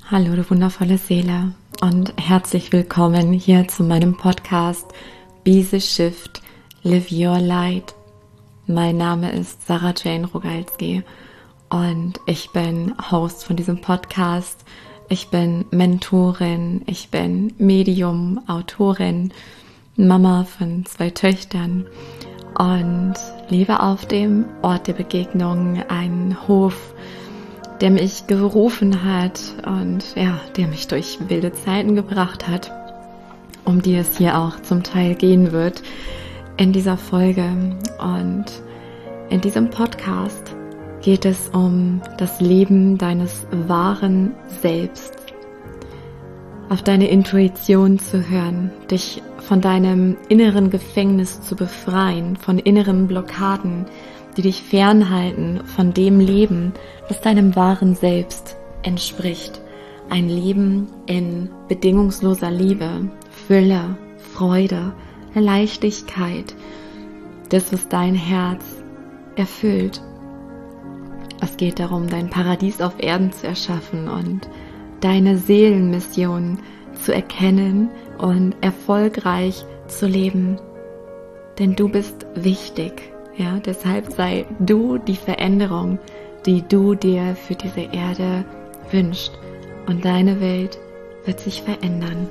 Hallo, du wundervolle Seele und herzlich willkommen hier zu meinem Podcast Be the Shift, Live Your Light. Mein Name ist Sarah Jane Rogalski und ich bin Host von diesem Podcast. Ich bin Mentorin, ich bin Medium, Autorin, Mama von 2 Töchtern und lebe auf dem Ort der Begegnung, einen Hof, der mich gerufen hat und der mich durch wilde Zeiten gebracht hat, um die es hier auch zum Teil gehen wird in dieser Folge. Und in diesem Podcast geht es um das Leben deines wahren Selbst, auf deine Intuition zu hören, dich von deinem inneren Gefängnis zu befreien, von inneren Blockaden, die dich fernhalten von dem Leben, das deinem wahren Selbst entspricht. Ein Leben in bedingungsloser Liebe, Fülle, Freude, Leichtigkeit, das, was dein Herz erfüllt. Es geht darum, dein Paradies auf Erden zu erschaffen und deine Seelenmission zu erkennen und erfolgreich zu leben. Denn du bist wichtig. Ja, deshalb sei du die Veränderung, die du dir für diese Erde wünschst, und deine Welt wird sich verändern.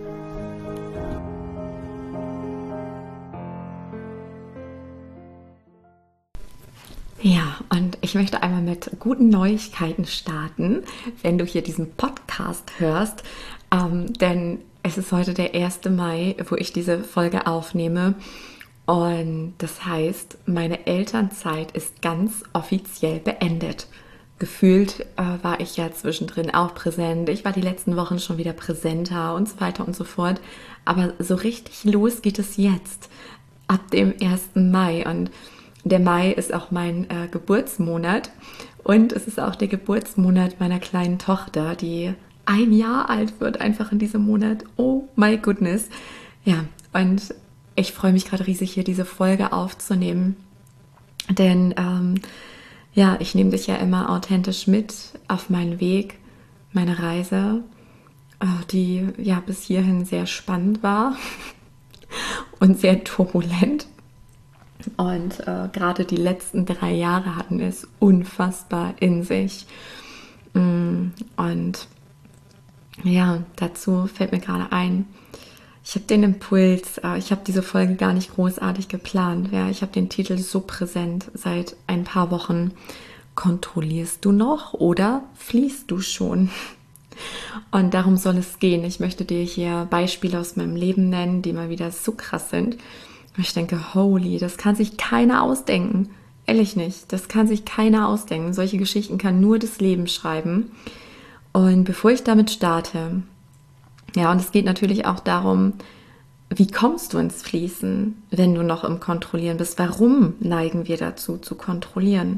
Ja, und ich möchte einmal mit guten Neuigkeiten starten, wenn du hier diesen Podcast hörst, denn es ist heute der 1. Mai, wo ich diese Folge aufnehme. Und das heißt, meine Elternzeit ist ganz offiziell beendet. Gefühlt war ich ja zwischendrin auch präsent. Ich war die letzten Wochen schon wieder präsenter und so weiter und so fort. Aber so richtig los geht es jetzt, ab dem 1. Mai. Und der Mai ist auch mein Geburtsmonat. Und es ist auch der Geburtsmonat meiner kleinen Tochter, die 1 Jahr alt wird, einfach in diesem Monat. Oh my goodness. Ja, und ich freue mich gerade riesig, hier diese Folge aufzunehmen, denn ich nehme dich ja immer authentisch mit auf meinen Weg, meine Reise, die ja bis hierhin sehr spannend war und sehr turbulent. Und gerade die letzten 3 Jahre hatten es unfassbar in sich. Und ja, dazu fällt mir gerade ein, ich habe den Impuls, ich habe diese Folge gar nicht großartig geplant. Ja, ich habe den Titel so präsent seit ein paar Wochen. Kontrollierst du noch oder fließt du schon? Und darum soll es gehen. Ich möchte dir hier Beispiele aus meinem Leben nennen, die mal wieder so krass sind. Und ich denke, holy, das kann sich keiner ausdenken. Ehrlich nicht, das kann sich keiner ausdenken. Solche Geschichten kann nur das Leben schreiben. Und bevor ich damit starte, ja, und es geht natürlich auch darum, wie kommst du ins Fließen, wenn du noch im Kontrollieren bist? Warum neigen wir dazu, zu kontrollieren?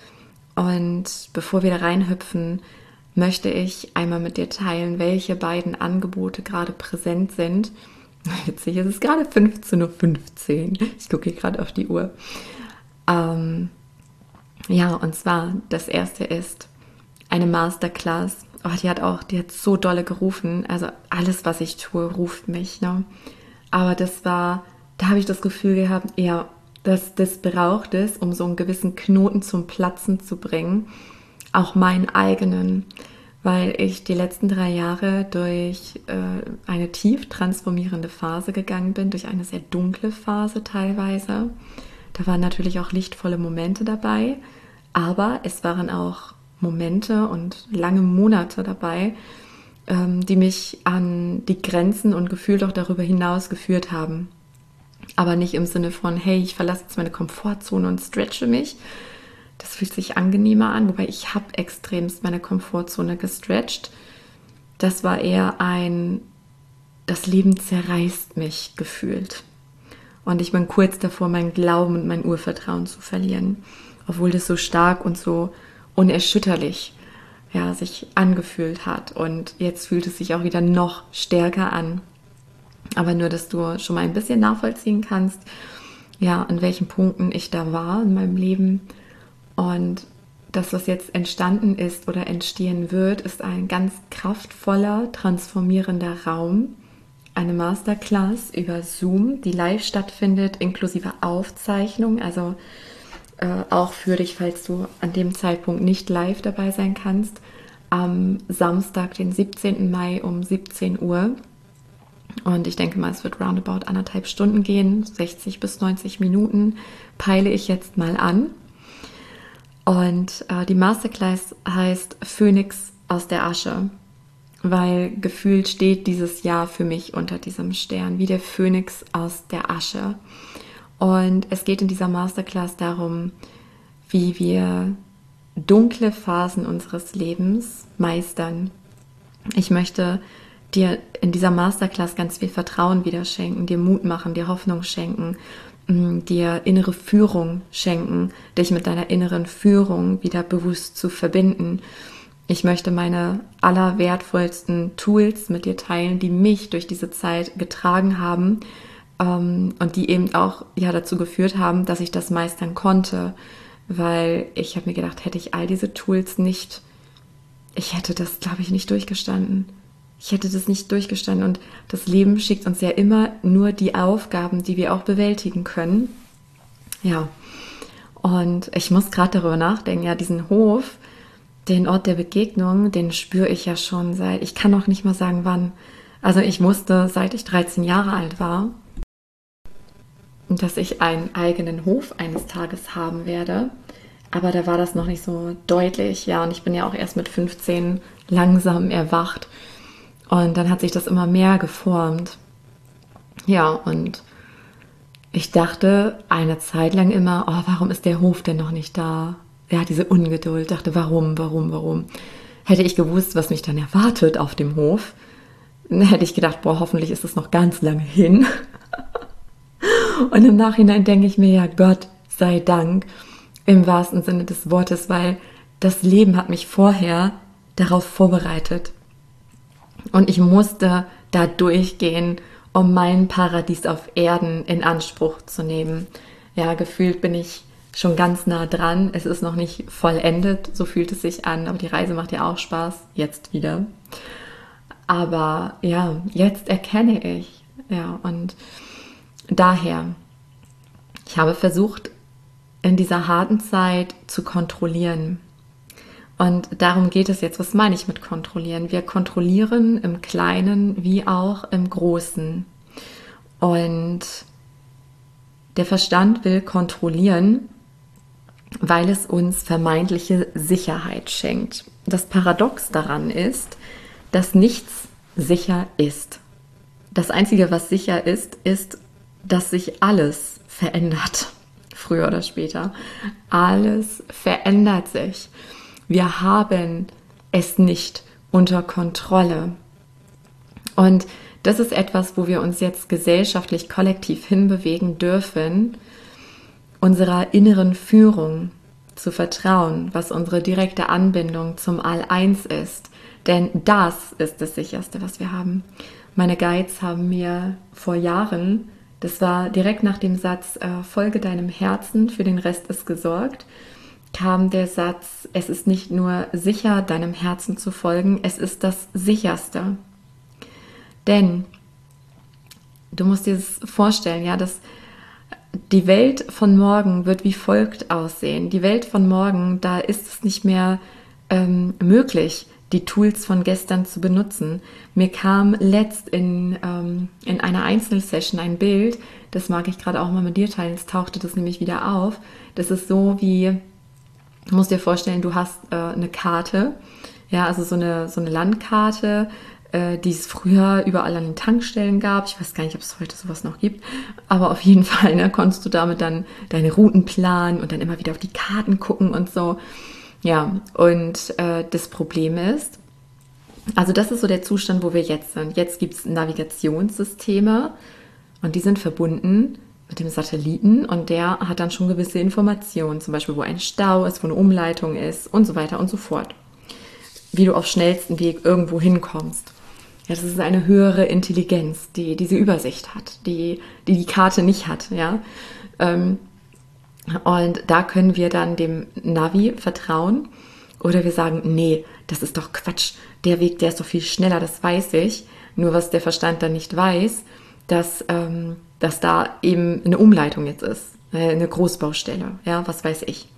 Und bevor wir da reinhüpfen, möchte ich einmal mit dir teilen, welche beiden Angebote gerade präsent sind. Witzig, es ist gerade 15:15 Uhr. Ich gucke hier gerade auf die Uhr. Und zwar, das erste ist eine Masterclass. Oh, die hat so dolle gerufen. Also alles, was ich tue, ruft mich. Ne? Aber da habe ich das Gefühl gehabt, ja, das braucht es, um so einen gewissen Knoten zum Platzen zu bringen. Auch meinen eigenen. Weil ich die letzten 3 Jahre durch eine tief transformierende Phase gegangen bin, durch eine sehr dunkle Phase teilweise. Da waren natürlich auch lichtvolle Momente dabei, aber es waren auch Momente und lange Monate dabei, die mich an die Grenzen und gefühlt auch darüber hinaus geführt haben. Aber nicht im Sinne von, hey, ich verlasse jetzt meine Komfortzone und stretche mich. Das fühlt sich angenehmer an, wobei ich habe extremst meine Komfortzone gestretcht. Das war eher das Leben zerreißt mich gefühlt. Und ich bin kurz davor, meinen Glauben und mein Urvertrauen zu verlieren. Obwohl das so stark und so unerschütterlich sich angefühlt hat. Und jetzt fühlt es sich auch wieder noch stärker an. Aber nur, dass du schon mal ein bisschen nachvollziehen kannst, an welchen Punkten ich da war in meinem Leben. Und das, was jetzt entstanden ist oder entstehen wird, ist ein ganz kraftvoller, transformierender Raum. Eine Masterclass über Zoom, die live stattfindet, inklusive Aufzeichnung. Also auch für dich, falls du an dem Zeitpunkt nicht live dabei sein kannst. Am Samstag, den 17. Mai um 17 Uhr. Und ich denke mal, es wird roundabout 1,5 Stunden gehen, 60 bis 90 Minuten, peile ich jetzt mal an. Und die Masterclass heißt Phönix aus der Asche, weil gefühlt steht dieses Jahr für mich unter diesem Stern, wie der Phönix aus der Asche. Und es geht in dieser Masterclass darum, wie wir dunkle Phasen unseres Lebens meistern. Ich möchte dir in dieser Masterclass ganz viel Vertrauen wieder schenken, dir Mut machen, dir Hoffnung schenken, dir innere Führung schenken, dich mit deiner inneren Führung wieder bewusst zu verbinden. Ich möchte meine allerwertvollsten Tools mit dir teilen, die mich durch diese Zeit getragen haben und die eben auch dazu geführt haben, dass ich das meistern konnte, weil ich habe mir gedacht, hätte ich all diese Tools nicht, ich hätte das, glaube ich, nicht durchgestanden. Ich hätte das nicht durchgestanden und das Leben schickt uns ja immer nur die Aufgaben, die wir auch bewältigen können. Ja, und ich muss gerade darüber nachdenken, ja, diesen Hof, den Ort der Begegnung, den spüre ich ja schon seit, ich kann noch nicht mal sagen wann. Also ich wusste, seit ich 13 Jahre alt war, dass ich einen eigenen Hof eines Tages haben werde. Aber da war das noch nicht so deutlich, ja, und ich bin ja auch erst mit 15 langsam erwacht. Und dann hat sich das immer mehr geformt. Ja, und ich dachte eine Zeit lang immer, oh, warum ist der Hof denn noch nicht da? Ja, diese Ungeduld, dachte, warum? Hätte ich gewusst, was mich dann erwartet auf dem Hof, dann hätte ich gedacht, boah, hoffentlich ist es noch ganz lange hin. Und im Nachhinein denke ich mir, ja, Gott sei Dank, im wahrsten Sinne des Wortes, weil das Leben hat mich vorher darauf vorbereitet. Und ich musste da durchgehen, um mein Paradies auf Erden in Anspruch zu nehmen. Ja, gefühlt bin ich schon ganz nah dran. Es ist noch nicht vollendet, so fühlt es sich an. Aber die Reise macht ja auch Spaß, jetzt wieder. Aber ja, jetzt erkenne ich. Ja, und daher, ich habe versucht, in dieser harten Zeit zu kontrollieren. Und darum geht es jetzt. Was meine ich mit kontrollieren? Wir kontrollieren im Kleinen wie auch im Großen. Und der Verstand will kontrollieren, weil es uns vermeintliche Sicherheit schenkt. Das Paradox daran ist, dass nichts sicher ist. Das Einzige, was sicher ist, ist, dass sich alles verändert, früher oder später. Alles verändert sich. Wir haben es nicht unter Kontrolle. Und das ist etwas, wo wir uns jetzt gesellschaftlich kollektiv hinbewegen dürfen, unserer inneren Führung zu vertrauen, was unsere direkte Anbindung zum All-Eins ist. Denn das ist das Sicherste, was wir haben. Meine Guides haben mir vor Jahren, das war direkt nach dem Satz, folge deinem Herzen, für den Rest ist gesorgt, kam der Satz, es ist nicht nur sicher, deinem Herzen zu folgen, es ist das Sicherste. Denn du musst dir das vorstellen, ja, dass die Welt von morgen wird wie folgt aussehen. Die Welt von morgen, da ist es nicht mehr möglich, die Tools von gestern zu benutzen. Mir kam letzt in einer Einzelsession ein Bild, das mag ich gerade auch mal mit dir teilen, es tauchte das nämlich wieder auf. Das ist so wie, du musst dir vorstellen, du hast eine Karte, ja, also so eine Landkarte, die es früher überall an den Tankstellen gab. Ich weiß gar nicht, ob es heute sowas noch gibt, aber auf jeden Fall, ne, konntest du damit dann deine Routen planen und dann immer wieder auf die Karten gucken und so. Ja, und das Problem ist, also das ist so der Zustand, wo wir jetzt sind. Jetzt gibt es Navigationssysteme und die sind verbunden mit dem Satelliten und der hat dann schon gewisse Informationen, zum Beispiel wo ein Stau ist, wo eine Umleitung ist und so weiter und so fort. Wie du auf schnellstem Weg irgendwo hinkommst. Ja, das ist eine höhere Intelligenz, die diese Übersicht hat, die Karte nicht hat. Ja, Und da können wir dann dem Navi vertrauen oder wir sagen, nee, das ist doch Quatsch, der Weg, der ist doch viel schneller, das weiß ich. Nur was der Verstand dann nicht weiß, dass da eben eine Umleitung jetzt ist, eine Großbaustelle, ja, was weiß ich.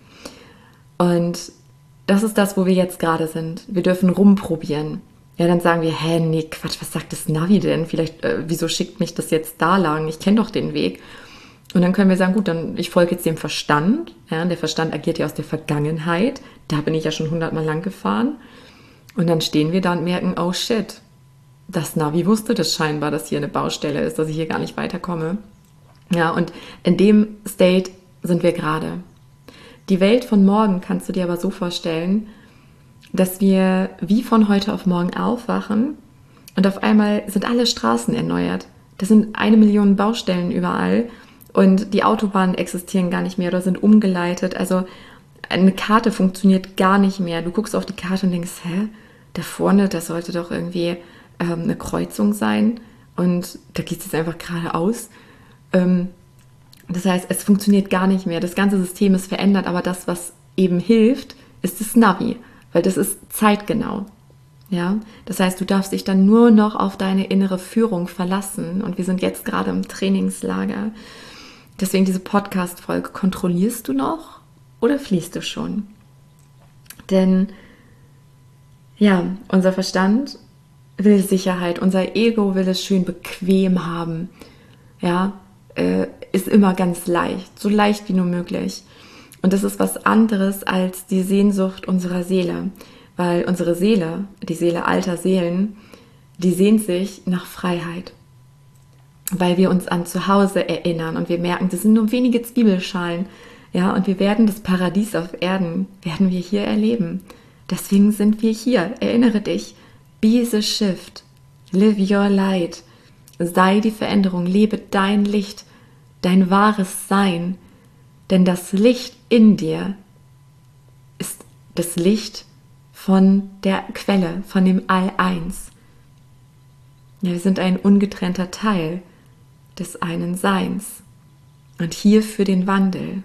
Und das ist das, wo wir jetzt gerade sind. Wir dürfen rumprobieren. Ja, dann sagen wir, hä, nee, Quatsch, was sagt das Navi denn? Vielleicht, wieso schickt mich das jetzt da lang? Ich kenne doch den Weg. Und dann können wir sagen, gut, dann ich folge jetzt dem Verstand. Ja, der Verstand agiert ja aus der Vergangenheit. Da bin ich ja schon 100-mal lang gefahren. Und dann stehen wir da und merken, oh shit, das Navi wusste das scheinbar, dass hier eine Baustelle ist, dass ich hier gar nicht weiterkomme. Ja, und in dem State sind wir gerade. Die Welt von morgen kannst du dir aber so vorstellen, dass wir wie von heute auf morgen aufwachen und auf einmal sind alle Straßen erneuert. Das sind 1 Million Baustellen überall und die Autobahnen existieren gar nicht mehr oder sind umgeleitet. Also eine Karte funktioniert gar nicht mehr. Du guckst auf die Karte und denkst, hä, da vorne, das sollte doch irgendwie eine Kreuzung sein und da geht es jetzt einfach geradeaus. Das heißt, es funktioniert gar nicht mehr. Das ganze System ist verändert, aber das, was eben hilft, ist das Navi, weil das ist zeitgenau. Ja, das heißt, du darfst dich dann nur noch auf deine innere Führung verlassen und wir sind jetzt gerade im Trainingslager. Deswegen diese Podcast-Folge. Kontrollierst du noch oder fließt du schon? Denn ja, unser Verstand will Sicherheit, unser Ego will es schön bequem haben. Ja, ist immer ganz leicht, so leicht wie nur möglich. Und das ist was anderes als die Sehnsucht unserer Seele, weil unsere Seele, die Seele alter Seelen, die sehnt sich nach Freiheit, weil wir uns an Zuhause erinnern und wir merken, das sind nur wenige Zwiebelschalen, ja, und wir werden das Paradies auf Erden, werden wir hier erleben. Deswegen sind wir hier, erinnere dich, be the shift, live your light, sei die Veränderung, lebe dein Licht, dein wahres Sein, denn das Licht in dir ist das Licht von der Quelle, von dem All-Eins. Ja, wir sind ein ungetrennter Teil des einen Seins und hier für den Wandel.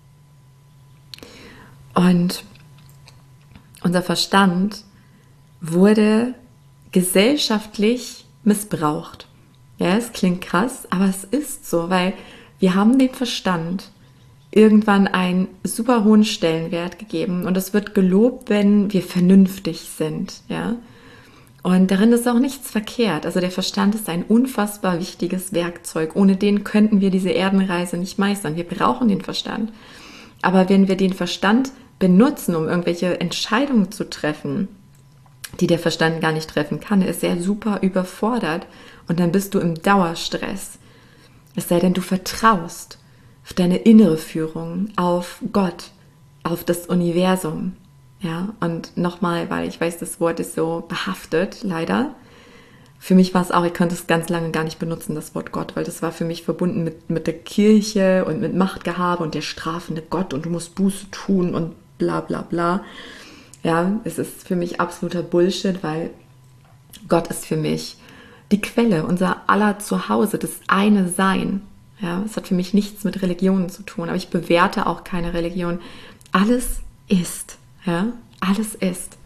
Und unser Verstand wurde gesellschaftlich missbraucht. Ja, es klingt krass, aber es ist so, weil wir haben dem Verstand irgendwann einen super hohen Stellenwert gegeben und es wird gelobt, wenn wir vernünftig sind, ja. Und darin ist auch nichts verkehrt. Also der Verstand ist ein unfassbar wichtiges Werkzeug. Ohne den könnten wir diese Erdenreise nicht meistern. Wir brauchen den Verstand. Aber wenn wir den Verstand benutzen, um irgendwelche Entscheidungen zu treffen, die der Verstand gar nicht treffen kann, ist er super überfordert und dann bist du im Dauerstress. Es sei denn, du vertraust auf deine innere Führung, auf Gott, auf das Universum. Ja, und nochmal, weil ich weiß, das Wort ist so behaftet, leider. Für mich war es auch, ich konnte es ganz lange gar nicht benutzen, das Wort Gott, weil das war für mich verbunden mit der Kirche und mit Machtgehabe und der strafende Gott und du musst Buße tun und bla bla bla. Ja, es ist für mich absoluter Bullshit, weil Gott ist für mich die Quelle, unser aller Zuhause, das eine Sein. Ja, es hat für mich nichts mit Religionen zu tun, aber ich bewerte auch keine Religion. Alles ist, ja, alles ist.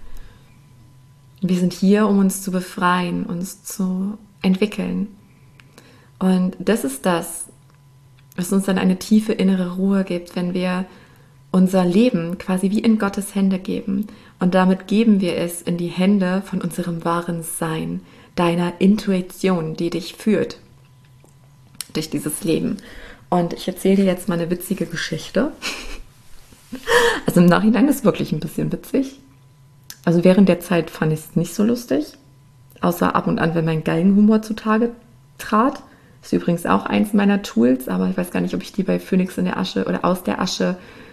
Wir sind hier, um uns zu befreien, uns zu entwickeln. Und das ist das, was uns dann eine tiefe innere Ruhe gibt, wenn wir unser Leben quasi wie in Gottes Hände geben. Und damit geben wir es in die Hände von unserem wahren Sein, deiner Intuition, die dich führt durch dieses Leben. Und ich erzähle dir jetzt mal eine witzige Geschichte. Also im Nachhinein ist es wirklich ein bisschen witzig. Also während der Zeit fand ich es nicht so lustig. Außer ab und an, wenn mein Galgenhumor zutage trat. Ist übrigens auch eins meiner Tools, aber ich weiß gar nicht, ob ich die bei Phönix in der Asche oder aus der Asche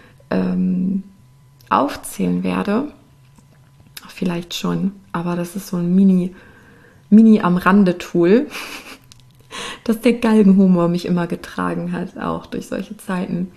aufzählen werde. Vielleicht schon, aber das ist so ein Mini am Rande Tool, dass der Galgenhumor mich immer getragen hat, auch durch solche Zeiten.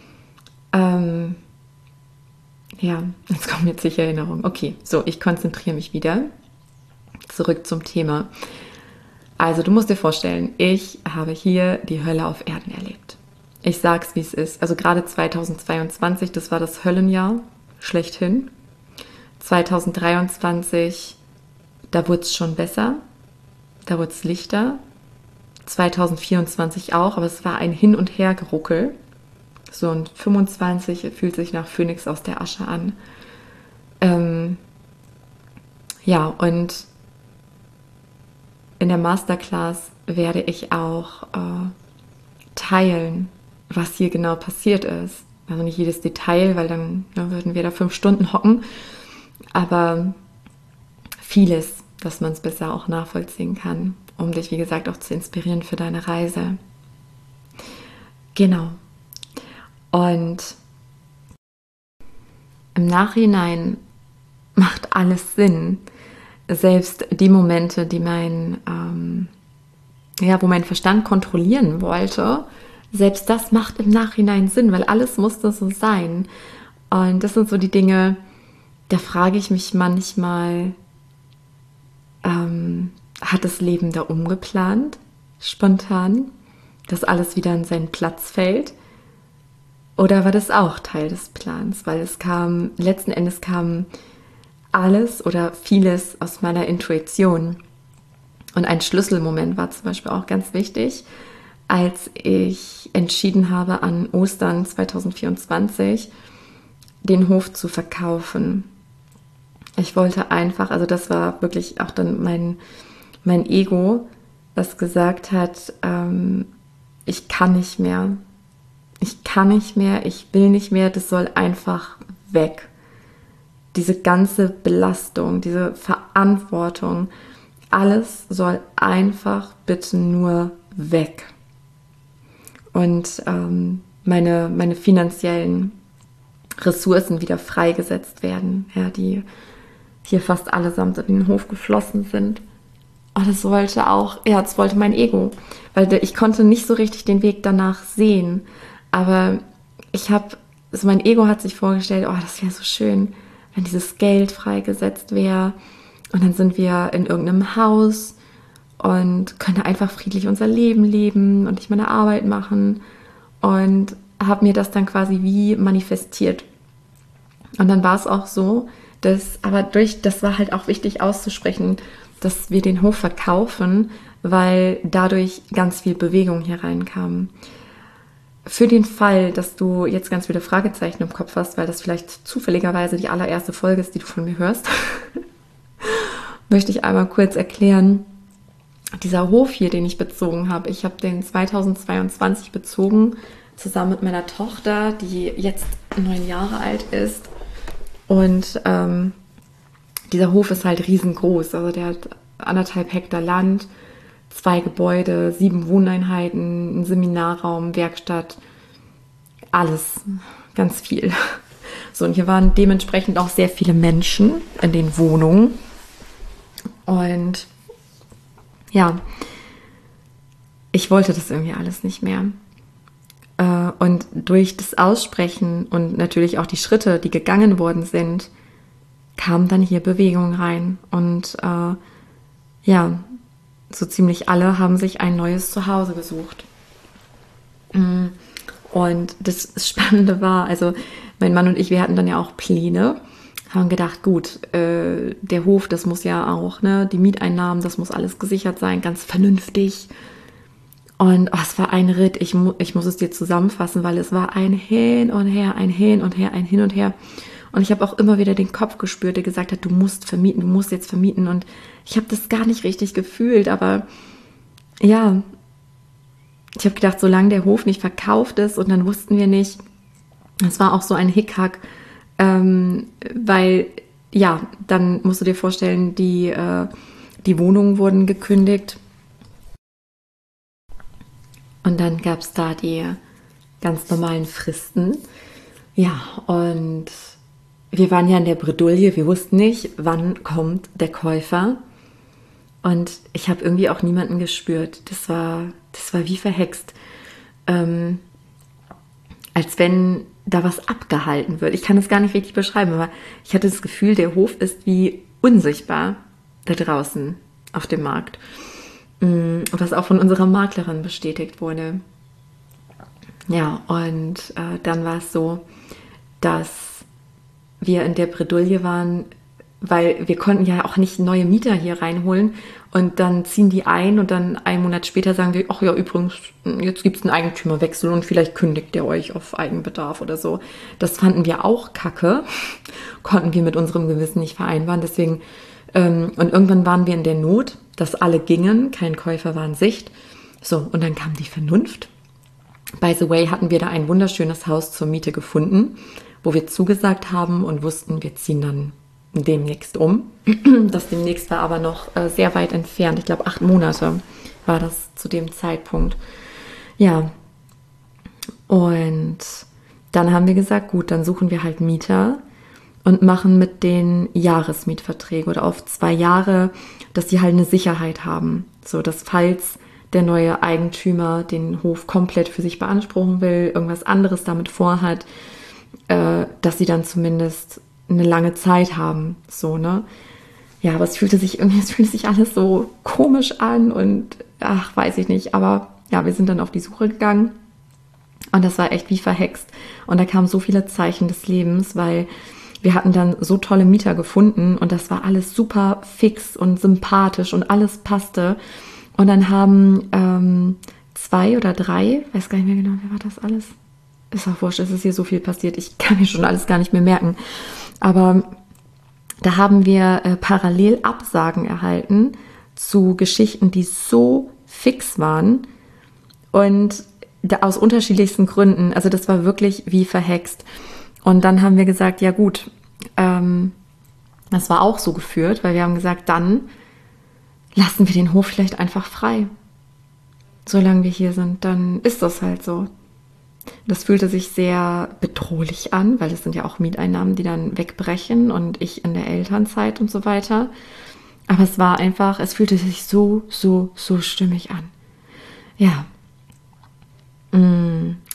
Ja, jetzt kommen jetzt sicher Erinnerungen. Okay, so, ich konzentriere mich wieder. Zurück zum Thema. Also, du musst dir vorstellen, ich habe hier die Hölle auf Erden erlebt. ich sag's, wie es ist. Also gerade 2022, das war das Höllenjahr schlechthin. 2023, da wurde es schon besser, da wurde es lichter. 2024 auch, aber es war ein Hin- und Hergeruckel. So, und 25 fühlt sich nach Phönix aus der Asche an. Ähm, ja, und in der Masterclass werde ich auch teilen, was hier genau passiert ist. Also nicht jedes Detail, weil dann würden wir da 5 Stunden hocken, aber vieles, dass man es besser auch nachvollziehen kann, um dich, wie gesagt, auch zu inspirieren für deine Reise. Genau. Und im Nachhinein macht alles Sinn. Selbst die Momente, die wo mein Verstand kontrollieren wollte, selbst das macht im Nachhinein Sinn, weil alles musste so sein. Und das sind so die Dinge, da frage ich mich manchmal, hat das Leben da umgeplant, spontan, dass alles wieder an seinen Platz fällt? Oder war das auch Teil des Plans? Weil letzten Endes kam alles oder vieles aus meiner Intuition. Und ein Schlüsselmoment war zum Beispiel auch ganz wichtig, als ich entschieden habe, an Ostern 2024 den Hof zu verkaufen. Ich wollte einfach, also das war wirklich auch dann mein Ego, was gesagt hat, ich kann nicht mehr, ich will nicht mehr, das soll einfach weg. Diese ganze Belastung, diese Verantwortung, alles soll einfach bitte nur weg. Und meine finanziellen Ressourcen wieder freigesetzt werden, ja, die hier fast allesamt in den Hof geflossen sind. Und das wollte mein Ego, weil ich konnte nicht so richtig den Weg danach sehen. Aber mein Ego hat sich vorgestellt, oh, das wäre so schön, wenn dieses Geld freigesetzt wäre. Und dann sind wir in irgendeinem Haus und können einfach friedlich unser Leben leben und ich meine Arbeit machen. Und habe mir das dann quasi wie manifestiert. Und dann war es auch so, das war halt auch wichtig auszusprechen, dass wir den Hof verkaufen, weil dadurch ganz viel Bewegung hier reinkam. Für den Fall, dass du jetzt ganz viele Fragezeichen im Kopf hast, weil das vielleicht zufälligerweise die allererste Folge ist, die du von mir hörst, möchte ich einmal kurz erklären, dieser Hof hier, den ich bezogen habe, ich habe den 2022 bezogen, zusammen mit meiner Tochter, die jetzt 9 Jahre alt ist. Und dieser Hof ist halt riesengroß. Also der hat 1,5 Hektar Land, 2 Gebäude, 7 Wohneinheiten, ein Seminarraum, Werkstatt, alles, ganz viel. So, und hier waren dementsprechend auch sehr viele Menschen in den Wohnungen. Und ja, ich wollte das irgendwie alles nicht mehr. Und durch das Aussprechen und natürlich auch die Schritte, die gegangen worden sind, kam dann hier Bewegung rein. Und so ziemlich alle haben sich ein neues Zuhause gesucht. Und das Spannende war, also mein Mann und ich, wir hatten dann ja auch Pläne, haben gedacht, gut, der Hof, das muss ja auch, ne, die Mieteinnahmen, das muss alles gesichert sein, ganz vernünftig. Und es war ein Ritt, ich muss es dir zusammenfassen, weil es war ein Hin und Her, ein Hin und Her, ein Hin und Her. Und ich habe auch immer wieder den Kopf gespürt, der gesagt hat, du musst vermieten, du musst jetzt vermieten. Und ich habe das gar nicht richtig gefühlt, aber ja, ich habe gedacht, solange der Hof nicht verkauft ist und dann wussten wir nicht, es war auch so ein Hickhack, weil, ja, dann musst du dir vorstellen, die Wohnungen wurden gekündigt. Und dann gab es da die ganz normalen Fristen. Ja, und wir waren ja in der Bredouille, wir wussten nicht, wann kommt der Käufer. Und ich habe irgendwie auch niemanden gespürt. Das war wie verhext. Als wenn da was abgehalten wird. Ich kann das gar nicht richtig beschreiben, aber ich hatte das Gefühl, der Hof ist wie unsichtbar da draußen auf dem Markt. Was auch von unserer Maklerin bestätigt wurde. Ja, und dann war es so, dass wir in der Bredouille waren, weil wir konnten ja auch nicht neue Mieter hier reinholen und dann ziehen die ein und dann einen Monat später sagen wir, ach ja, übrigens, jetzt gibt es einen Eigentümerwechsel und vielleicht kündigt der euch auf Eigenbedarf oder so. Das fanden wir auch kacke, konnten wir mit unserem Gewissen nicht vereinbaren, deswegen, und irgendwann waren wir in der Not, dass alle gingen, kein Käufer war in Sicht. So, und dann kam die Vernunft. By the way, hatten wir da ein wunderschönes Haus zur Miete gefunden, wo wir zugesagt haben und wussten, wir ziehen dann demnächst um. Das demnächst war aber noch sehr weit entfernt. Ich glaube, 8 Monate war das zu dem Zeitpunkt. Ja, und dann haben wir gesagt, gut, dann suchen wir halt Mieter und machen mit den Jahresmietverträge oder auf 2 Jahre, dass die halt eine Sicherheit haben. So, dass falls der neue Eigentümer den Hof komplett für sich beanspruchen will, irgendwas anderes damit vorhat, dass sie dann zumindest eine lange Zeit haben, so, ne? Ja, aber es fühlte sich alles so komisch an und ach, weiß ich nicht, aber ja, wir sind dann auf die Suche gegangen und das war echt wie verhext und da kamen so viele Zeichen des Lebens, weil wir hatten dann so tolle Mieter gefunden und das war alles super fix und sympathisch und alles passte und dann haben 2 oder 3, weiß gar nicht mehr genau, wer war das alles? Ist auch wurscht, es ist hier so viel passiert, ich kann mir schon alles gar nicht mehr merken. Aber da haben wir parallel Absagen erhalten zu Geschichten, die so fix waren und aus unterschiedlichsten Gründen. Also das war wirklich wie verhext. Und dann haben wir gesagt, ja gut, das war auch so geführt, weil wir haben gesagt, dann lassen wir den Hof vielleicht einfach frei. Solange wir hier sind, dann ist das halt so. Das fühlte sich sehr bedrohlich an, weil es sind ja auch Mieteinnahmen, die dann wegbrechen und ich in der Elternzeit und so weiter. Aber es war einfach, es fühlte sich so stimmig an. Ja. Und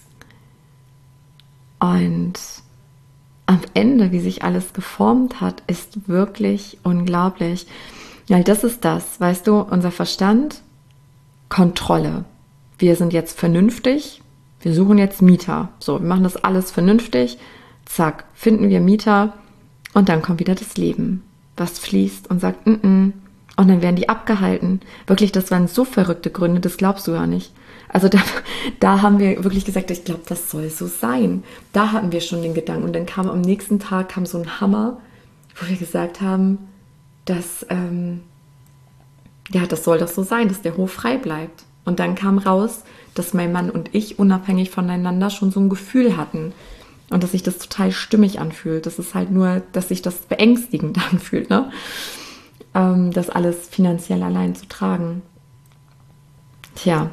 am Ende, wie sich alles geformt hat, ist wirklich unglaublich. Weil das ist das, weißt du, unser Verstand, Kontrolle. Wir sind jetzt vernünftig. Wir suchen jetzt Mieter. So, wir machen das alles vernünftig. Zack, finden wir Mieter und dann kommt wieder das Leben, was fließt und sagt, und dann werden die abgehalten. Wirklich, das waren so verrückte Gründe, das glaubst du gar nicht. Also da haben wir wirklich gesagt, ich glaube, das soll so sein. Da hatten wir schon den Gedanken und dann kam am nächsten Tag so ein Hammer, wo wir gesagt haben, dass, ja, das soll doch so sein, dass der Hof frei bleibt. Und dann kam raus, dass mein Mann und ich unabhängig voneinander schon so ein Gefühl hatten und dass sich das total stimmig anfühlt. Das ist halt nur, dass sich das beängstigend anfühlt, ne? Das alles finanziell allein zu tragen. Tja.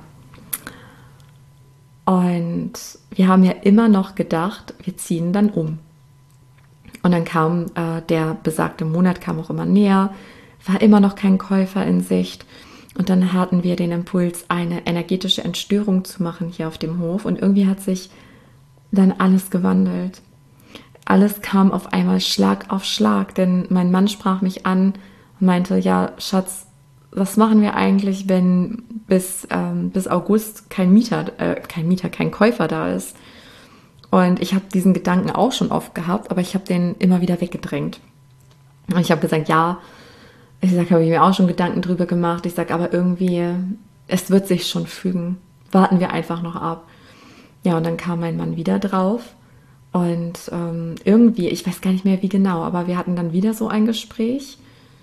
Und wir haben ja immer noch gedacht, wir ziehen dann um. Und dann kam der besagte Monat kam auch immer näher, war immer noch kein Käufer in Sicht. Und dann hatten wir den Impuls, eine energetische Entstörung zu machen hier auf dem Hof. Und irgendwie hat sich dann alles gewandelt. Alles kam auf einmal Schlag auf Schlag, denn mein Mann sprach mich an und meinte, ja, Schatz, was machen wir eigentlich, wenn bis August kein Käufer da ist? Und ich habe diesen Gedanken auch schon oft gehabt, aber ich habe den immer wieder weggedrängt. Und ich habe gesagt, ja, habe ich mir auch schon Gedanken drüber gemacht. Ich sage aber irgendwie, es wird sich schon fügen. Warten wir einfach noch ab. Ja, und dann kam mein Mann wieder drauf. Und irgendwie, ich weiß gar nicht mehr wie genau, aber wir hatten dann wieder so ein Gespräch.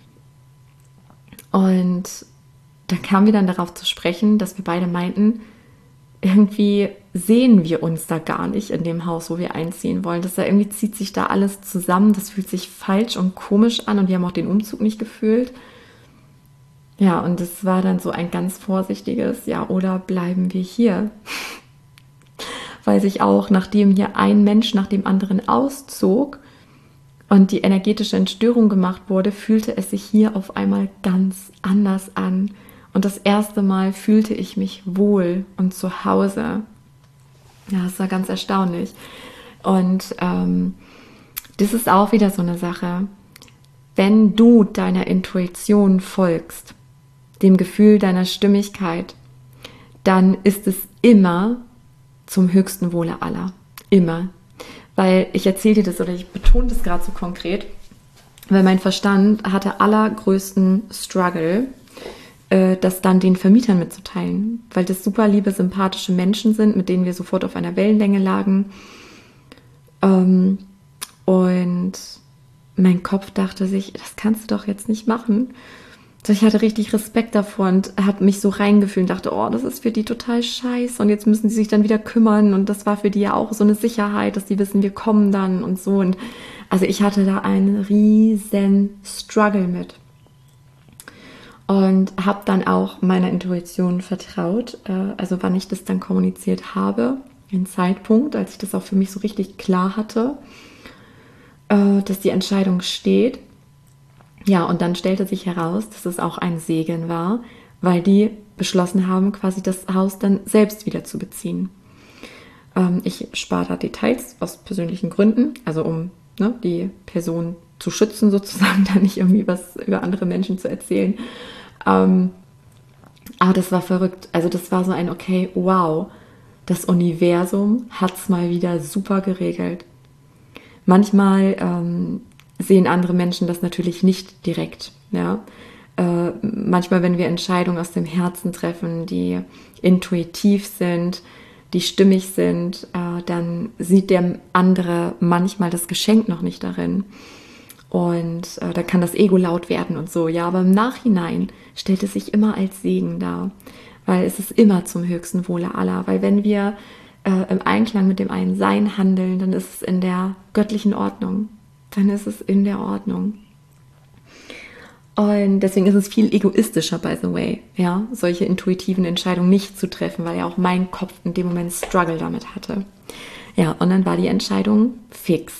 Und da kamen wir dann darauf zu sprechen, dass wir beide meinten, irgendwie sehen wir uns da gar nicht in dem Haus, wo wir einziehen wollen. Das da irgendwie zieht sich da alles zusammen. Das fühlt sich falsch und komisch an und wir haben auch den Umzug nicht gefühlt. Ja, und es war dann so ein ganz vorsichtiges, ja, oder bleiben wir hier? Weil sich auch, nachdem hier ein Mensch nach dem anderen auszog und die energetische Entstörung gemacht wurde, fühlte es sich hier auf einmal ganz anders an. Und das erste Mal fühlte ich mich wohl und zu Hause. Ja, das war ganz erstaunlich. Und das ist auch wieder so eine Sache. Wenn du deiner Intuition folgst, dem Gefühl deiner Stimmigkeit, dann ist es immer zum höchsten Wohle aller. Immer. Weil ich erzähle dir das oder ich betone das gerade so konkret, weil mein Verstand hatte allergrößten Struggle, das dann den Vermietern mitzuteilen, weil das super liebe, sympathische Menschen sind, mit denen wir sofort auf einer Wellenlänge lagen. Und mein Kopf dachte sich, das kannst du doch jetzt nicht machen. Ich hatte richtig Respekt davor und habe mich so reingefühlt und dachte, oh, das ist für die total scheiße und jetzt müssen sie sich dann wieder kümmern und das war für die ja auch so eine Sicherheit, dass die wissen, wir kommen dann und so. Und also ich hatte da einen riesen Struggle mit und habe dann auch meiner Intuition vertraut, also wann ich das dann kommuniziert habe, den Zeitpunkt, als ich das auch für mich so richtig klar hatte, dass die Entscheidung steht. Ja, und dann stellte sich heraus, dass es auch ein Segen war, weil die beschlossen haben, quasi das Haus dann selbst wieder zu beziehen. Ich spare da Details aus persönlichen Gründen, also um die Person zu schützen sozusagen, da nicht irgendwie was über andere Menschen zu erzählen. Aber das war verrückt. Also das war so ein, okay, wow, das Universum hat es mal wieder super geregelt. Manchmal sehen andere Menschen das natürlich nicht direkt. Ja? Manchmal, wenn wir Entscheidungen aus dem Herzen treffen, die intuitiv sind, die stimmig sind, dann sieht der andere manchmal das Geschenk noch nicht darin. Und da kann das Ego laut werden und so. Ja, aber im Nachhinein stellt es sich immer als Segen dar, weil es ist immer zum höchsten Wohle aller. Weil wenn wir im Einklang mit dem einen Sein handeln, dann ist es in der göttlichen Ordnung. Dann ist es in der Ordnung. Und deswegen ist es viel egoistischer, by the way, ja, solche intuitiven Entscheidungen nicht zu treffen, weil ja auch mein Kopf in dem Moment Struggle damit hatte. Ja, und dann war die Entscheidung fix.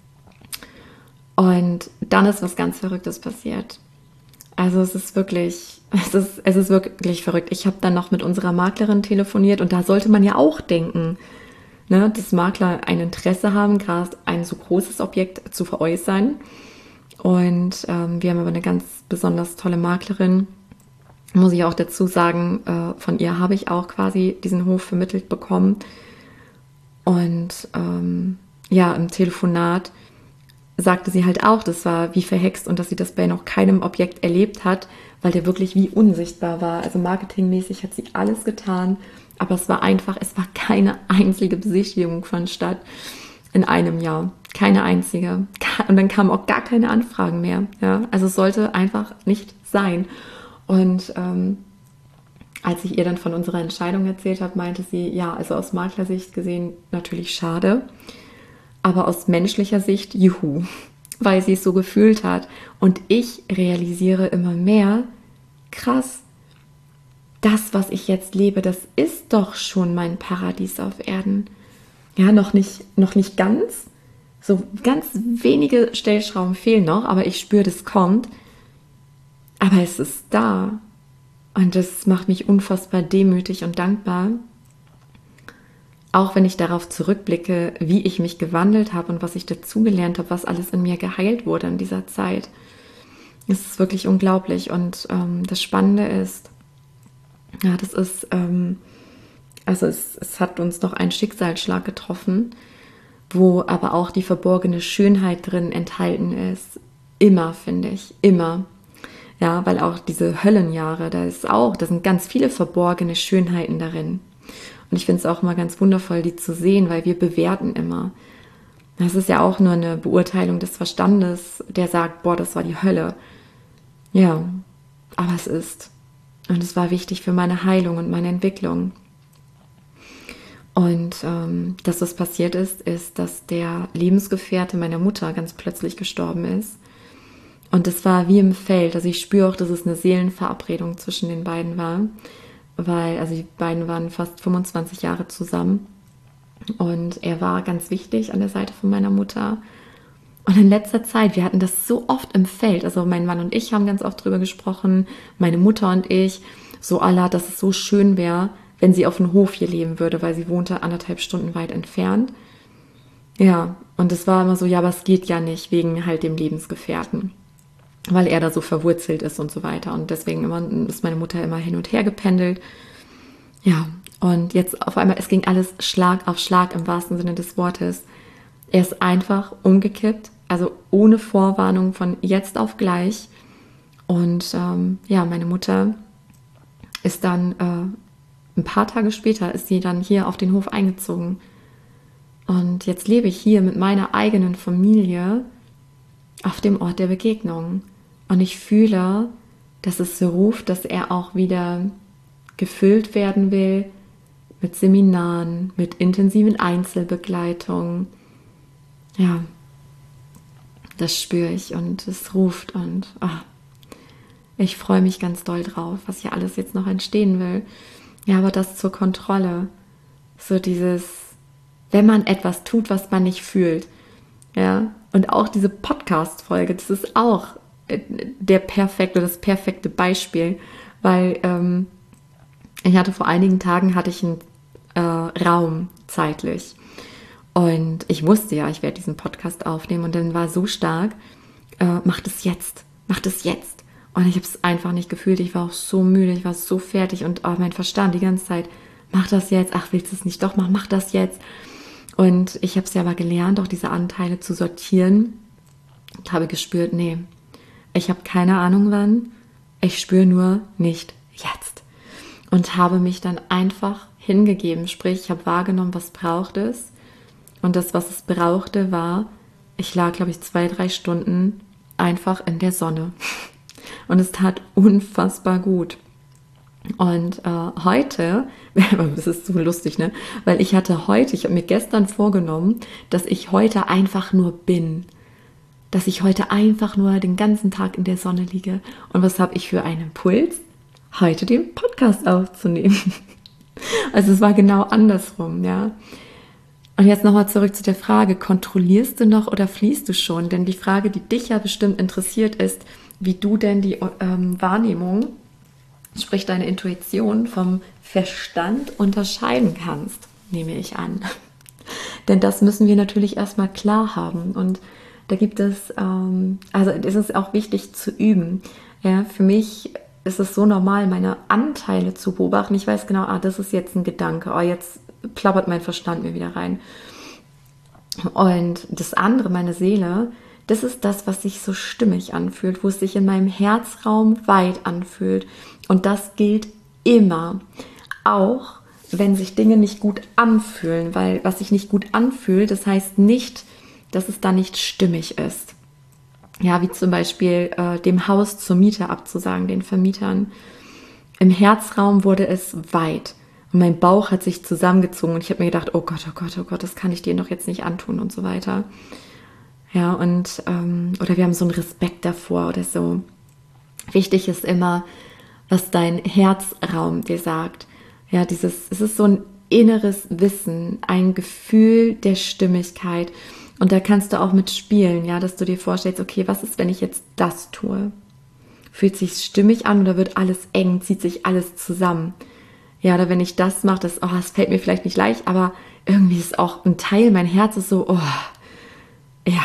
Und dann ist was ganz Verrücktes passiert. Also es ist wirklich verrückt. Ich habe dann noch mit unserer Maklerin telefoniert und da sollte man ja auch denken, ne, dass Makler ein Interesse haben, gerade ein so großes Objekt zu veräußern. Und wir haben aber eine ganz besonders tolle Maklerin, muss ich auch dazu sagen, von ihr habe ich auch quasi diesen Hof vermittelt bekommen. Und ja, im Telefonat sagte sie halt auch, das war wie verhext und dass sie das bei noch keinem Objekt erlebt hat, weil der wirklich wie unsichtbar war. Also marketingmäßig hat sie alles getan, aber es war keine einzige Besichtigung von Stadt in einem Jahr. Keine einzige. Und dann kamen auch gar keine Anfragen mehr. Ja? Also es sollte einfach nicht sein. Und als ich ihr dann von unserer Entscheidung erzählt habe, meinte sie, ja, also aus Maklersicht gesehen natürlich schade, aber aus menschlicher Sicht, juhu, weil sie es so gefühlt hat. Und ich realisiere immer mehr, krass, das, was ich jetzt lebe, das ist doch schon mein Paradies auf Erden. Ja, noch nicht ganz. So ganz wenige Stellschrauben fehlen noch, aber ich spüre, das kommt. Aber es ist da. Und das macht mich unfassbar demütig und dankbar. Auch wenn ich darauf zurückblicke, wie ich mich gewandelt habe und was ich dazugelernt habe, was alles in mir geheilt wurde in dieser Zeit. Es ist wirklich unglaublich. Und das Spannende ist, ja, das ist, also es hat uns noch ein Schicksalsschlag getroffen, wo aber auch die verborgene Schönheit drin enthalten ist. Immer, finde ich, immer. Ja, weil auch diese Höllenjahre, da sind ganz viele verborgene Schönheiten darin. Und ich finde es auch immer ganz wundervoll, die zu sehen, weil wir bewerten immer. Das ist ja auch nur eine Beurteilung des Verstandes, der sagt, boah, das war die Hölle. Ja, aber es ist. Und es war wichtig für meine Heilung und meine Entwicklung. Und das, was passiert ist, dass der Lebensgefährte meiner Mutter ganz plötzlich gestorben ist. Und das war wie im Feld. Also ich spüre auch, dass es eine Seelenverabredung zwischen den beiden war. Weil, also die beiden waren fast 25 Jahre zusammen. Und er war ganz wichtig an der Seite von meiner Mutter. Und in letzter Zeit, wir hatten das so oft im Feld. Also mein Mann und ich haben ganz oft drüber gesprochen. Meine Mutter und ich. So aller, dass es so schön wäre, wenn sie auf dem Hof hier leben würde, weil sie wohnte 1,5 Stunden weit entfernt. Ja, und es war immer so, ja, aber es geht ja nicht, wegen halt dem Lebensgefährten, weil er da so verwurzelt ist und so weiter. Und deswegen ist meine Mutter immer hin und her gependelt. Ja, Und jetzt auf einmal, es ging alles Schlag auf Schlag im wahrsten Sinne des Wortes. Er ist einfach umgekippt, also ohne Vorwarnung von jetzt auf gleich. Und meine Mutter ist dann ein paar Tage später, ist sie dann hier auf den Hof eingezogen. Und jetzt lebe ich hier mit meiner eigenen Familie auf dem Ort der Begegnung. Und ich fühle, dass es so ruft, dass er auch wieder gefüllt werden will mit Seminaren, mit intensiven Einzelbegleitungen. Ja, das spüre ich und es ruft und ich freue mich ganz doll drauf, was hier alles jetzt noch entstehen will. Ja, aber das zur Kontrolle. So dieses, wenn man etwas tut, was man nicht fühlt. Ja, und auch diese Podcast-Folge, das ist auch das perfekte Beispiel, weil ich hatte vor einigen Tagen einen Raum zeitlich und ich wusste ja, ich werde diesen Podcast aufnehmen und dann war so stark, mach das jetzt. Und ich habe es einfach nicht gefühlt, ich war auch so müde, ich war so fertig und mein Verstand die ganze Zeit, mach das jetzt, ach willst du es nicht doch machen, mach das jetzt. Und ich habe es ja aber gelernt, auch diese Anteile zu sortieren und habe gespürt, nee, ich habe keine Ahnung wann, ich spüre nur nicht jetzt. Und habe mich dann einfach hingegeben, sprich, ich habe wahrgenommen, was braucht es. Und das, was es brauchte, war, ich lag, glaube ich, 2-3 Stunden einfach in der Sonne. Und es tat unfassbar gut. Und heute, das ist so lustig, ne? Weil ich habe mir gestern vorgenommen, dass ich heute einfach nur bin. Dass ich heute einfach nur den ganzen Tag in der Sonne liege. Und was habe ich für einen Impuls? Heute den Podcast aufzunehmen. Also es war genau andersrum, ja. Und jetzt nochmal zurück zu der Frage, kontrollierst du noch oder fließt du schon? Denn die Frage, die dich ja bestimmt interessiert, ist, wie du denn die Wahrnehmung, sprich deine Intuition vom Verstand unterscheiden kannst, nehme ich an. Denn das müssen wir natürlich erstmal klar haben. Und da gibt es, also es ist auch wichtig zu üben. Ja, für mich ist es so normal, meine Anteile zu beobachten. Ich weiß genau, das ist jetzt ein Gedanke. Jetzt plappert mein Verstand mir wieder rein. Und das andere, meine Seele, das ist das, was sich so stimmig anfühlt, wo es sich in meinem Herzraum weit anfühlt. Und das gilt immer. Auch wenn sich Dinge nicht gut anfühlen, weil was sich nicht gut anfühlt, das heißt nicht, dass es da nicht stimmig ist. Ja, wie zum Beispiel dem Haus zur Miete abzusagen, den Vermietern. Im Herzraum wurde es weit. Und mein Bauch hat sich zusammengezogen und ich habe mir gedacht, oh Gott, oh Gott, oh Gott, das kann ich dir doch jetzt nicht antun und so weiter. Ja, und oder wir haben so einen Respekt davor oder so. Wichtig ist immer, was dein Herzraum dir sagt. Ja, es ist so ein inneres Wissen, ein Gefühl der Stimmigkeit. Und da kannst du auch mit spielen, ja, dass du dir vorstellst, okay, was ist, wenn ich jetzt das tue? Fühlt sich stimmig an oder wird alles eng, zieht sich alles zusammen? Ja, oder wenn ich das mache, das fällt mir vielleicht nicht leicht, aber irgendwie ist auch ein Teil, mein Herz ist so, ja.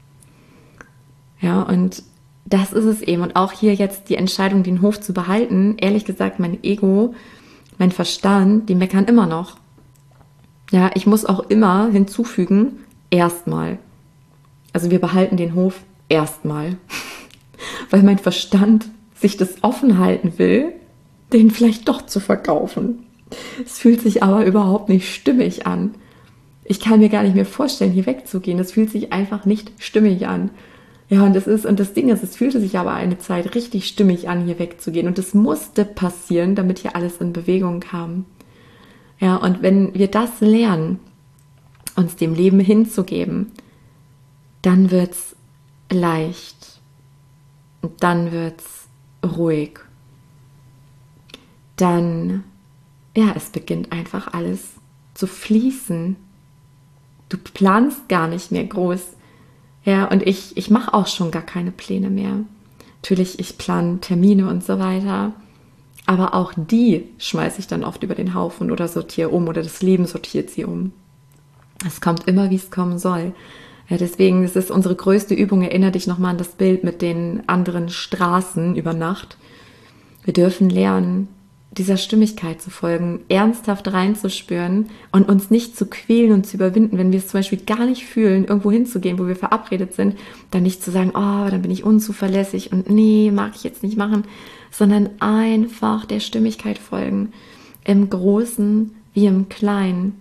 Ja, und das ist es eben. Und auch hier jetzt die Entscheidung, den Hof zu behalten, ehrlich gesagt, mein Ego, mein Verstand, die meckern immer noch. Ja, ich muss auch immer hinzufügen, erstmal. Also wir behalten den Hof erstmal. Weil mein Verstand sich das offen halten will, den vielleicht doch zu verkaufen. Es fühlt sich aber überhaupt nicht stimmig an. Ich kann mir gar nicht mehr vorstellen, hier wegzugehen. Es fühlt sich einfach nicht stimmig an. Ja, und das Ding ist, es fühlte sich aber eine Zeit richtig stimmig an, hier wegzugehen. Und es musste passieren, damit hier alles in Bewegung kam. Ja, und wenn wir das lernen, uns dem Leben hinzugeben, dann wird's leicht. Und dann wird's ruhig. Dann, es beginnt einfach alles zu fließen. Du planst gar nicht mehr groß. Ja, und ich mache auch schon gar keine Pläne mehr. Natürlich, ich plane Termine und so weiter. Aber auch die schmeiße ich dann oft über den Haufen oder sortiere um oder das Leben sortiert sie um. Es kommt immer, wie es kommen soll. Ja, deswegen, es ist unsere größte Übung. Erinnere dich nochmal an das Bild mit den anderen Straßen über Nacht. Wir dürfen lernen, dieser Stimmigkeit zu folgen, ernsthaft reinzuspüren und uns nicht zu quälen und zu überwinden, wenn wir es zum Beispiel gar nicht fühlen, irgendwo hinzugehen, wo wir verabredet sind, dann nicht zu sagen, oh, dann bin ich unzuverlässig und nee, mag ich jetzt nicht machen, sondern einfach der Stimmigkeit folgen, im Großen wie im Kleinen.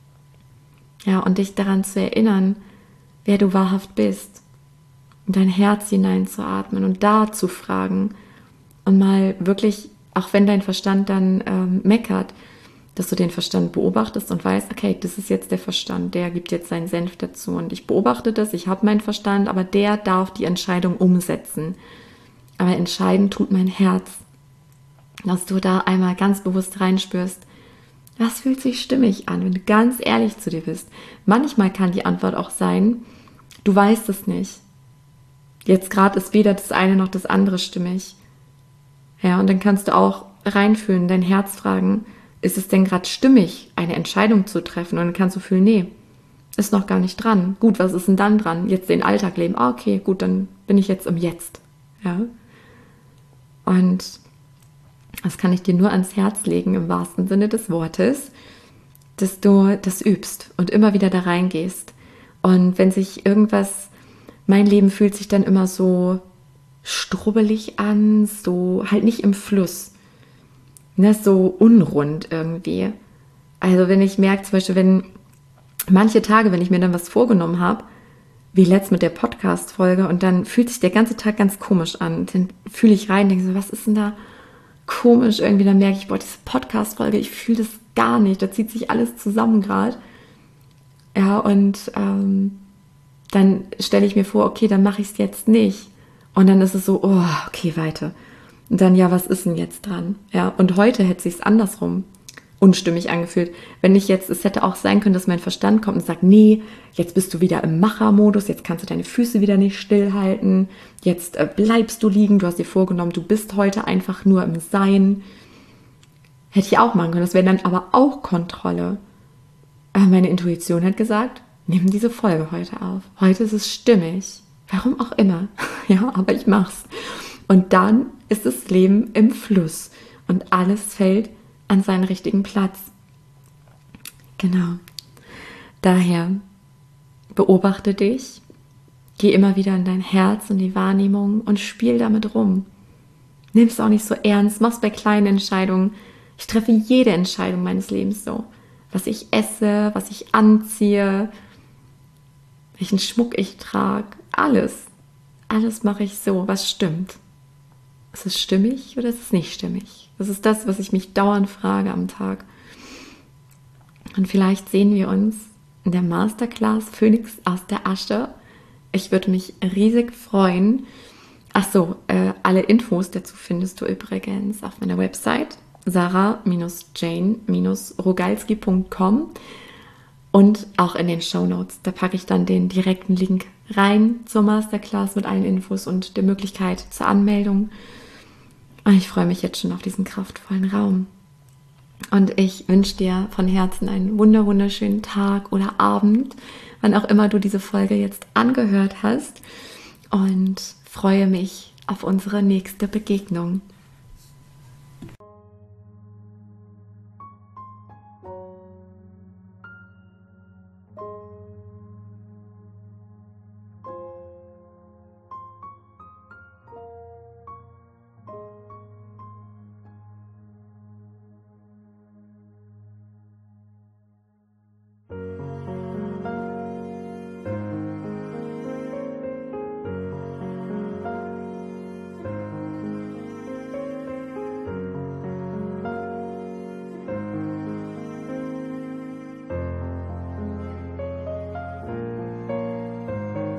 Ja, und dich daran zu erinnern, wer du wahrhaft bist, in dein Herz hineinzuatmen und da zu fragen und mal wirklich, auch wenn dein Verstand dann meckert, dass du den Verstand beobachtest und weißt, okay, das ist jetzt der Verstand, der gibt jetzt seinen Senf dazu und ich beobachte das, ich habe meinen Verstand, aber der darf die Entscheidung umsetzen. Aber entscheiden tut mein Herz, dass du da einmal ganz bewusst reinspürst, was fühlt sich stimmig an, wenn du ganz ehrlich zu dir bist. Manchmal kann die Antwort auch sein, du weißt es nicht. Jetzt gerade ist weder das eine noch das andere stimmig. Ja, und dann kannst du auch reinfühlen, dein Herz fragen, ist es denn gerade stimmig, eine Entscheidung zu treffen? Und dann kannst du fühlen, nee, ist noch gar nicht dran. Gut, was ist denn dann dran? Jetzt den Alltag leben. Ah, okay, gut, dann bin ich jetzt im Jetzt. Ja. Und das kann ich dir nur ans Herz legen, im wahrsten Sinne des Wortes, dass du das übst und immer wieder da reingehst. Und wenn sich irgendwas, mein Leben fühlt sich dann immer so strubbelig an, so halt nicht im Fluss, ne, so unrund irgendwie. Also wenn ich merke, zum Beispiel, wenn manche Tage, wenn ich mir dann was vorgenommen habe, wie letzt mit der Podcast-Folge, und dann fühlt sich der ganze Tag ganz komisch an. Und dann fühle ich rein, denke so, was ist denn da komisch irgendwie? Dann merke ich, boah, diese Podcast-Folge, ich fühle das gar nicht. Da zieht sich alles zusammen gerade. Ja, und dann stelle ich mir vor, okay, dann mache ich es jetzt nicht. Und dann ist es so, oh, okay, weiter. Und dann, ja, was ist denn jetzt dran? Ja, und heute hätte sich's andersrum unstimmig angefühlt. Wenn ich jetzt, es hätte auch sein können, dass mein Verstand kommt und sagt, nee, jetzt bist du wieder im Machermodus, jetzt kannst du deine Füße wieder nicht stillhalten, jetzt bleibst du liegen, du hast dir vorgenommen, du bist heute einfach nur im Sein. Hätte ich auch machen können, das wäre dann aber auch Kontrolle. Aber meine Intuition hat gesagt, nimm diese Folge heute auf. Heute ist es stimmig. Warum auch immer. Ja, aber ich mach's. Und dann ist das Leben im Fluss und alles fällt an seinen richtigen Platz. Genau. Daher beobachte dich, geh immer wieder in dein Herz und die Wahrnehmung und spiel damit rum. Nimm es auch nicht so ernst, mach's bei kleinen Entscheidungen. Ich treffe jede Entscheidung meines Lebens so. Was ich esse, was ich anziehe, welchen Schmuck ich trage, alles. Alles mache ich so, was stimmt. Ist es stimmig oder ist es nicht stimmig? Das ist das, was ich mich dauernd frage am Tag. Und vielleicht sehen wir uns in der Masterclass Phönix aus der Asche. Ich würde mich riesig freuen. Ach so, alle Infos dazu findest du übrigens auf meiner Website sarah-jane-rogalski.com und auch in den Shownotes. Da packe ich dann den direkten Link rein zur Masterclass mit allen Infos und der Möglichkeit zur Anmeldung. Und ich freue mich jetzt schon auf diesen kraftvollen Raum. Und ich wünsche dir von Herzen einen wunderschönen Tag oder Abend, wann auch immer du diese Folge jetzt angehört hast. Und freue mich auf unsere nächste Begegnung.